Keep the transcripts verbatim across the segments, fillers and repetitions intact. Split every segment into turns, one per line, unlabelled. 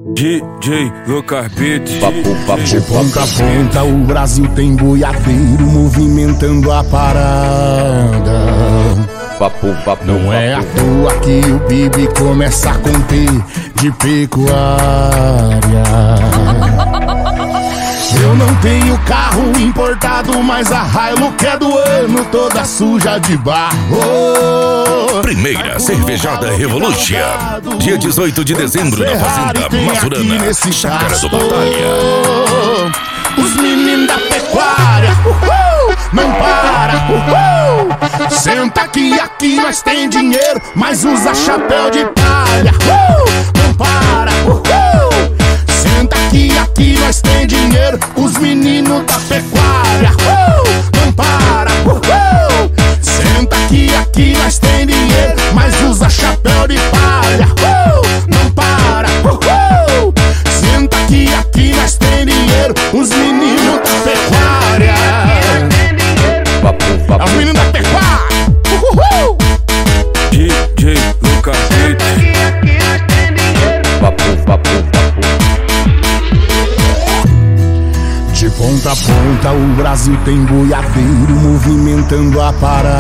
D J Lucas Beats.
Papo, papo,
De ponta a ponta o Brasil tem boiadeiro movimentando a parada.
papo, papo,
Não é à
papo.
toa que o Bibi começa a conter de pecuária. Eu não tenho carro importado, mas a Hilux é do ano, toda suja de barro.
Primeira Cervejada Revolution, dia dezoito de dezembro, na Fazenda Mazurana, Chácara do Batalha.
Os meninos da pecuária, uhul, não para, uhul. Senta aqui, aqui nós tem dinheiro, mas usa chapéu de palha, uhul, não para, uhul. Senta aqui, aqui nós tem dinheiro, os meninos da pecuária, uhul, não para, uhul. Senta aqui, aqui nós tem dinheiro, mas usa chapéu de palha, uhul, não para, uhul. Senta aqui, aqui nós tem dinheiro, os meninos da pecuária.
Papo,
É
papo,
os meninos da pecuária, uhul.
D J Lucas Beats.
papo, papo, papo.
De ponta a ponta o Brasil tem boiadeiro movimentando a parada.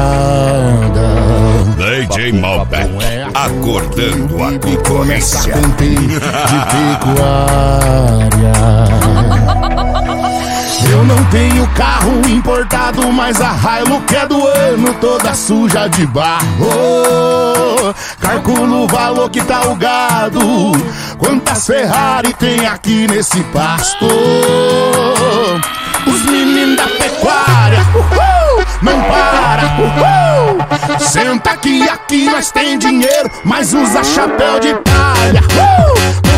D J Malbec, acordando a
E começa a
concorrência.
conter de pecuária. Eu não tenho carro importado, mas a Hilux é do ano, toda suja de barro. Calculo o valor que tá o gado, quantas Ferrari tem aqui nesse pasto. Os meninos da pecuária, uhul, não para, uhul. Senta aqui, aqui nós tem dinheiro, mas usa chapéu de palha, uhul.